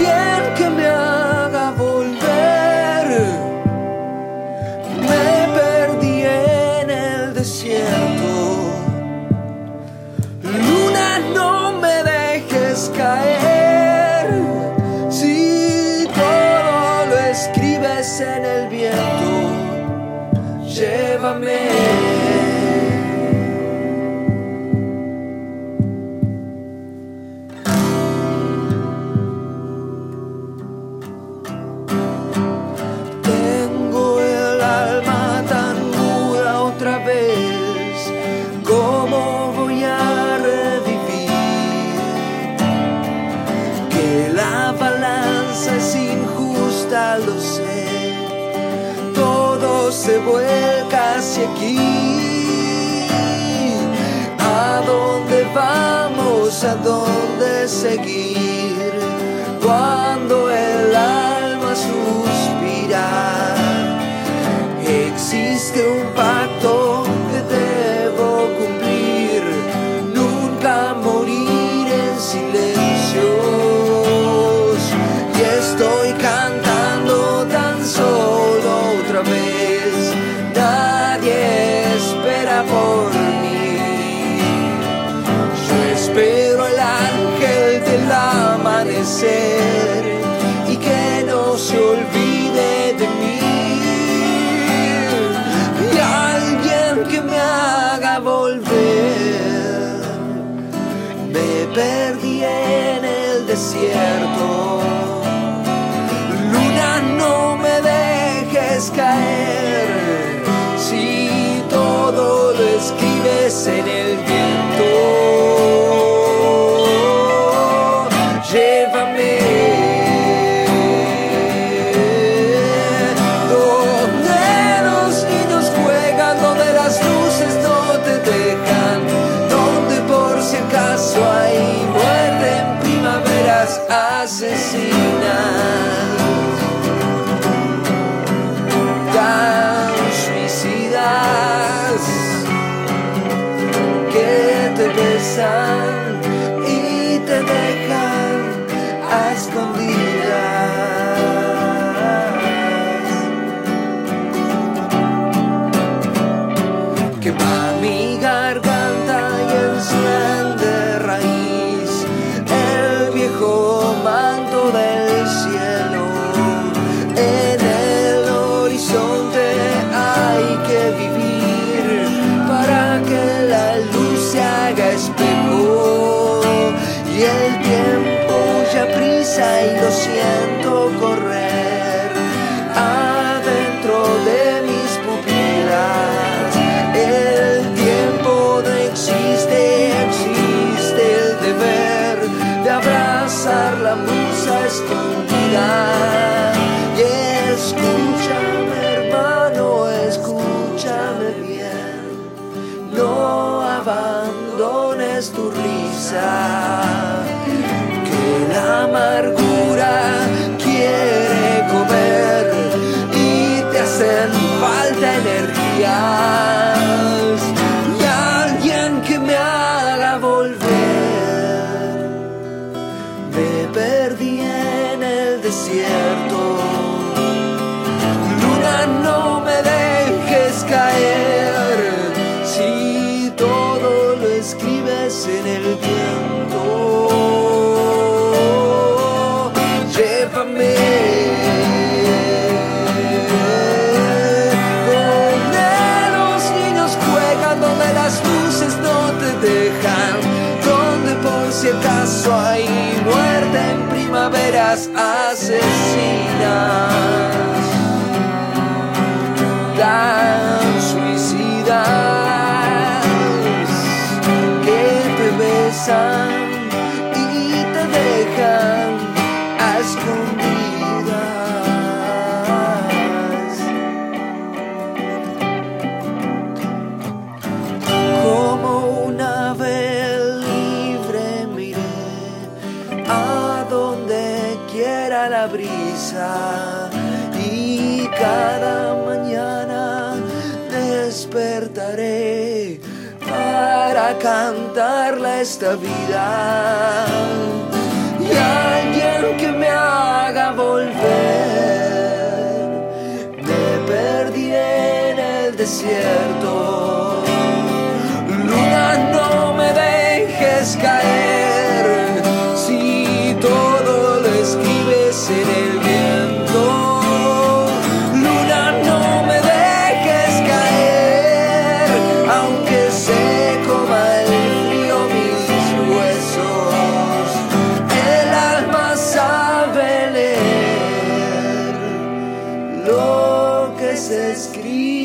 alguien que me haga volver. Me perdí en el desierto. Luna, no me dejes caer. Si todo lo escribes en el viento, llévame. ¿Cómo voy a revivir? Que la balanza es injusta, lo sé. Todo se vuelca hacia aquí. ¿A dónde vamos? ¿A dónde seguir? Cuando el alma suspira, existe un pacto que debo cumplir, nunca morir en silencios. Y estoy cantando tan solo otra vez, nadie espera por mí. Yo espero el ángel del amanecer y que no se olvide de mí. Que me haga volver. Me perdí en el desierto. Luna, no me dejes caer. Si todo lo escribes en el viento, llévame. Hay muerte en primaveras asesinas, tan suicidas que te besan y te dejan a escondidas. Quema mi garganta y enciende raíz el viejo manto del cielo. En el horizonte hay que vivir para que la luz se haga espejo. Y el tiempo ya prisa y lo siento correr adentro de mis pupilas. El tiempo no existe, existe el deber de abrazar la musa escondida. Y escúchame, hermano, escúchame bien, no abandones tu risa, que la amargura quiere comer y te hacen falta energías. Y alguien que me haga volver. Me perdí en el desierto. Luna, no me dejes caer. Si todo lo escribes en el viento, llévame. Donde las luces no te dejan, donde por si acaso hay muerte en primaveras asesinas, tan suicidas que te besan y te dejan a escondidas. La brisa y cada mañana despertaré para cantarle esta vida. Y alguien que me desierto. Luna, no me dejes caer, si todo lo escribes en el viento. Luna, no me dejes caer, aunque se coma el frío mis huesos. El alma sabe leer lo que se escribe.